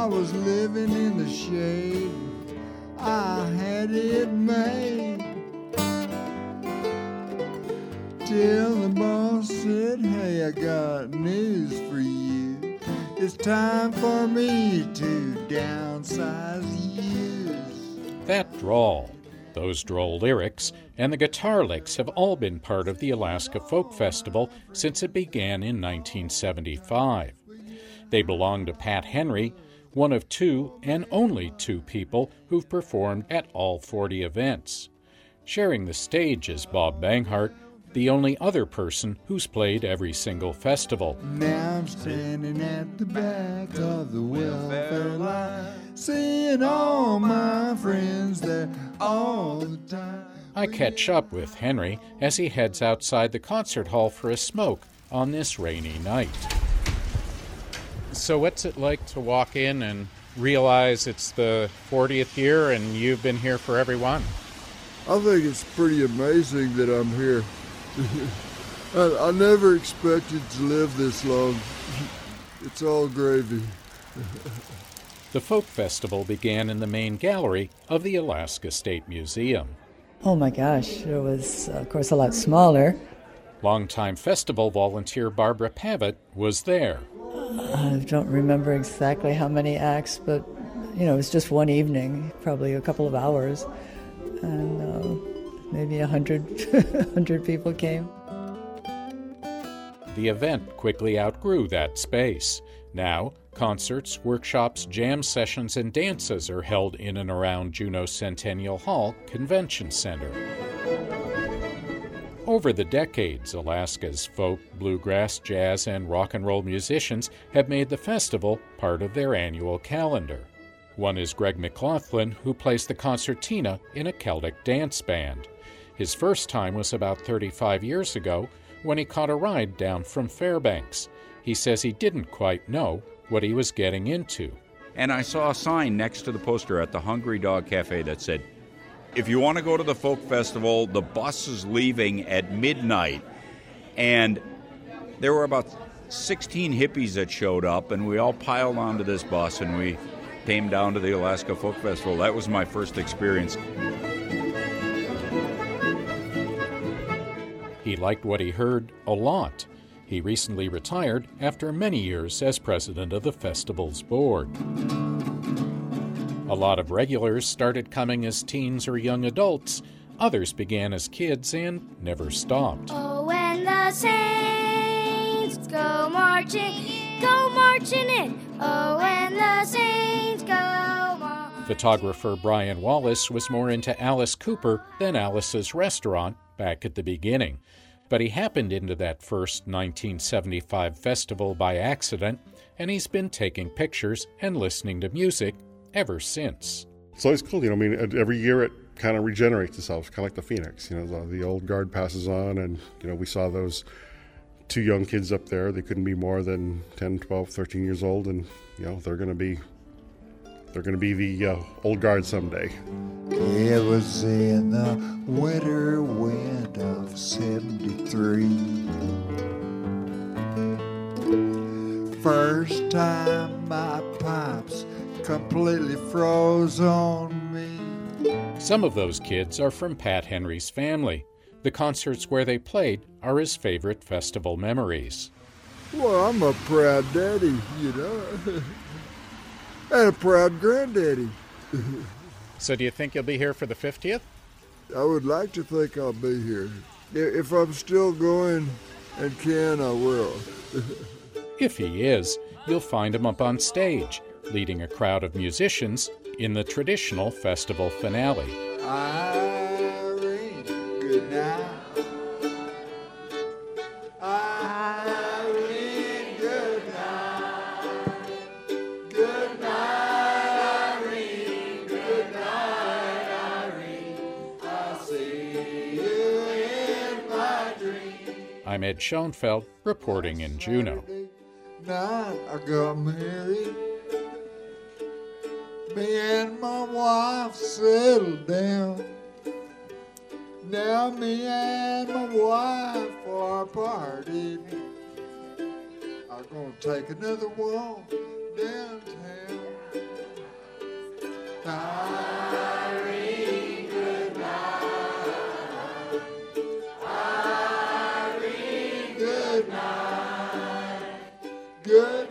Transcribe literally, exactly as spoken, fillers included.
was living in the shade. I had it made. Till the boss said, hey, I got news for you. It's time for me to downsize you. That drawl, those droll lyrics, and the guitar licks have all been part of the Alaska Folk Festival since it began in nineteen seventy-five. They belong to Pat Henry, one of two and only two people who've performed at all forty events. Sharing the stage is Bob Banghart, the only other person who's played every single festival. Now I'm standing at the back of the welfare line, seeing all my friends there all the time. I catch up with Henry as he heads outside the concert hall for a smoke on this rainy night. So what's it like to walk in and realize it's the fortieth year and you've been here for every one? I think it's pretty amazing that I'm here. I, I never expected to live this long. It's all gravy. The Folk Festival began in the main gallery of the Alaska State Museum. Oh my gosh, it was, of course, a lot smaller. Longtime festival volunteer Barbara Pavitt was there. I don't remember exactly how many acts, but, you know, it was just one evening, probably a couple of hours. And uh, maybe a hundred, hundred people came. The event quickly outgrew that space. Now, concerts, workshops, jam sessions, and dances are held in and around Juneau Centennial Hall Convention Center. Over the decades, Alaska's folk, bluegrass, jazz, and rock and roll musicians have made the festival part of their annual calendar. One is Greg McLaughlin, who plays the concertina in a Celtic dance band. His first time was about thirty-five years ago when he caught a ride down from Fairbanks. He says he didn't quite know what he was getting into. And I saw a sign next to the poster at the Hungry Dog Cafe that said, if you want to go to the folk festival, the bus is leaving at midnight. And there were about sixteen hippies that showed up, and we all piled onto this bus, and we came down to the Alaska Folk Festival. That was my first experience. He liked what he heard a lot. He recently retired after many years as president of the festival's board. A lot of regulars started coming as teens or young adults. Others began as kids and never stopped. Oh, when the saints go marching, go marching in. Oh, when the saints go marching. Photographer Brian Wallace was more into Alice Cooper than Alice's Restaurant back at the beginning. But he happened into that first nineteen seventy-five festival by accident, and he's been taking pictures and listening to music ever since. It's always cool, you know, I mean, every year it kind of regenerates itself, kind of like the phoenix, you know, the, the old guard passes on, and, you know, we saw those two young kids up there. They couldn't be more than ten, twelve, thirteen years old, and, you know, they're going to be, they're going to be the uh, old guard someday. It was in the winter wind of seventy-three. First time my pipes completely froze on me. Some of those kids are from Pat Henry's family. The concerts where they played are his favorite festival memories. Well, I'm a proud daddy, you know, and a proud granddaddy. So do you think you'll be here for the fiftieth? I would like to think I'll be here. If I'm still going and can, I will. If he is, you'll find him up on stage, leading a crowd of musicians in the traditional festival finale. Irene, good night. Irene, good night. Good night, Irene. Good night, Irene. I'll see you in my dream. I'm Ed Schoenfeld, reporting in Juneau. Night I got married. Me and my wife settled down. Now me and my wife are parted. I'm gonna take another walk downtown. Irene, good night. Irene, good night. Good